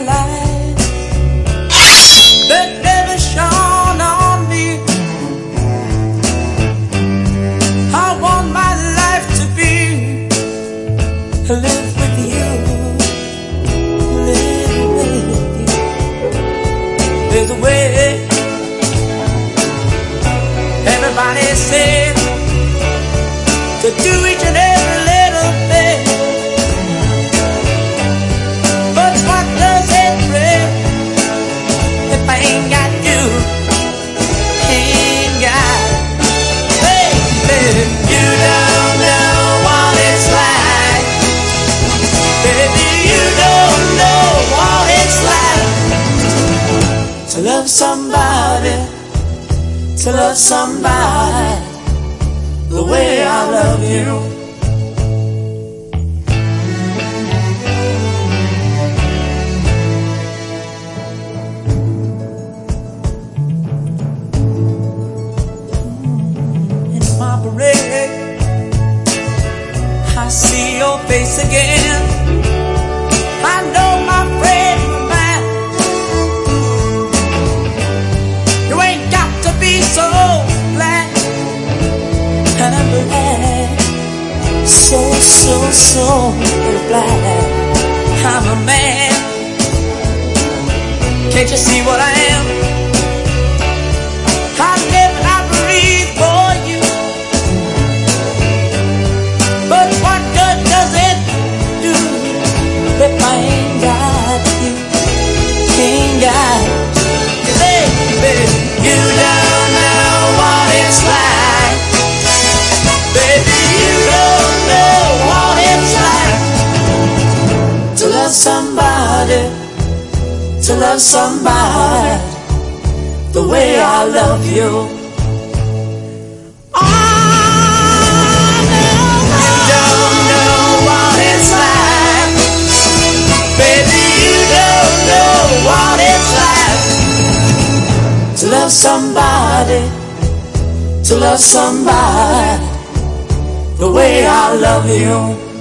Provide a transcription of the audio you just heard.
light that never shone on me. I want my life to be live with you, live with you. There's a way. Everybody said to do each and every little thing, but what does it bring if I ain't got you? Ain't got, baby, you don't know what it's like. Baby, you don't know what it's like to love somebody, to love somebody the way I love you. In my parade, I see your face again. I know my friend of mine, you ain't got to be so glad. And I'm glad, so glad I'm a man. Can't you see what I am? I live and I breathe for you. But what good does it do if I ain't got you? Ain't got you, baby. You don't know what it's like. Baby, you don't know what it's like to love somebody, to love somebody the way I love you. Oh, no, you don't know what it's like. Baby, you don't know what it's like to love somebody, to love somebody the way I love you.